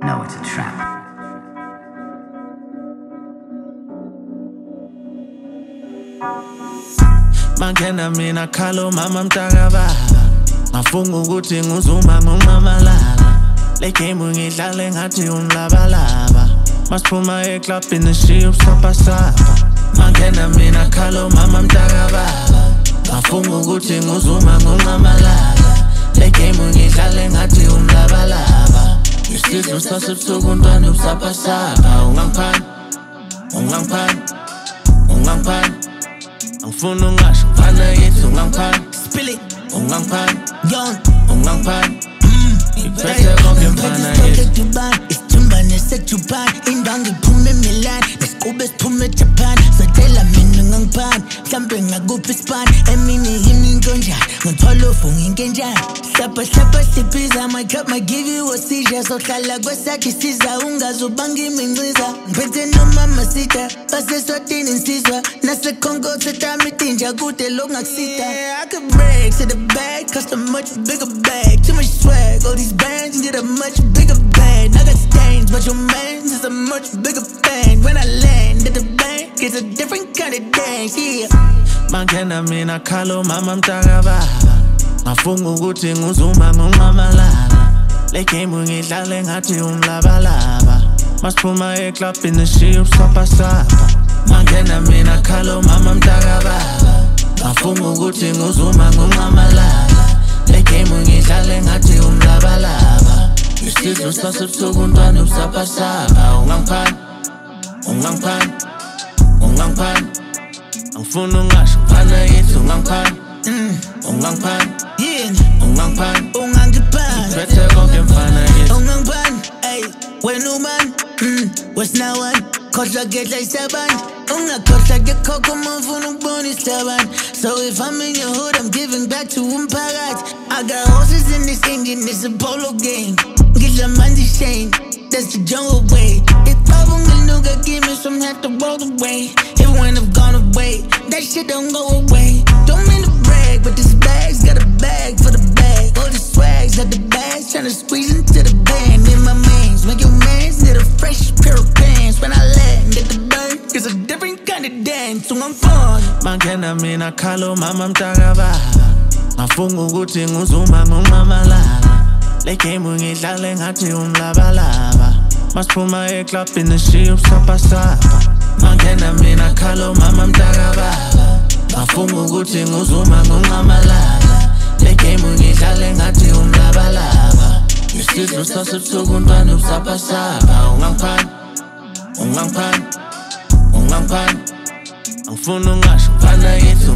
know it's a trap. Mangena mina khalo mama mtaka baba, ngafunga ukuthi nguzuma ngomamalala. Le game ngidlale ngathi umlabalaba, masiphuma eclubini nishiya ubusapasapa. Mangena mina khalo mama mtaka baba, ngafunga ukuthi nguzuma ngomamalala. Le game ngidlale ngathi umlabalaba, isizwe sasebusuku ntwana ubusapasapa. Ungangiphani angifuna ungasho mfana yethu ungangiphani. Spill it, Ungangiphani young, iphethe konke mfana yethu. Isithumba neseJapan, indwangu iphume eMilan, nesiqube siphume eJapan. Sotela mina ungangiphani, mhlampe ngakuphi ispan. Emini yini into njani, ngithwala ufunga inkenjani. Hlapha siphiza, my cup might give you a seizure. Sohlala kwesakhe isiza, ungazubanga iminciza. Ngiphethe nomama sita, baseswatini insizwa. Nasekhongo setami tinja, kude lo ngakusita. I could break to the bag, cost a much bigger bag. Too much swag, all these bands need a much bigger band. I got stains, but your man's is a much bigger fan. When I land at the bank, it's a different kind of dance, yeah. Mangena mina khalo mama mtaka baba, ngafunga ukuthi nguzuma ngomamalala. Le game ngidlale ngathi umlabalaba, masiphuma eclubini nishiya ubusapasapa. Mangena mina khalo mama mtaka baba, ngafunga ukuthi nguzuma ngomamalala. Le game ngidlale ngathi umlabalaba, isizwe sasebusuku ntwana ubusapasapa. Ungangiphani angifuna ungasho mfana yethu ungangiphani. Ungangiphani iphethe konke mfana yethu. Ungangiphani, ay, wena umani, what's now one? Khohlwa kehla isabani, ungakhohlwa ke khokho uma ufuna ukubona isabani. So if I'm in your hood, I'm giving back to umphakathi. I got horses in this engine, it's a polo game. Ngidla manje shame, that's the jungle way. If Nunga give me some have to roll away. Even when I've gone away, that shit don't go away. Don't mean to brag, but this bag's got a bag for the bag. All the swags got the bags, tryna squeeze into the band. In my mans, make your mans need a fresh pair of pants. When I land at the bank, it's a different kind of dance. So I'm fun. Mangena mina khalo mama mtaka baba, ngafunga ukuthi nguzuma ngomamalala. Le game ngidlale ngathi umlabalaba, masiphuma eclubini nishiya ubusapasapa. Mangena mina khalo mama mtaka baba, ngafunga ukuthi nguzuma ngomamalala. Le game ngidlale ngathi umlabalaba, isizwe sasebusuku ntwana ubusapasapa. Ungangiphani angifuna ungasho mfana yethu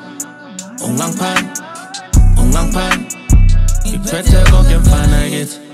ungangiphani iphethe konke mfana yethu.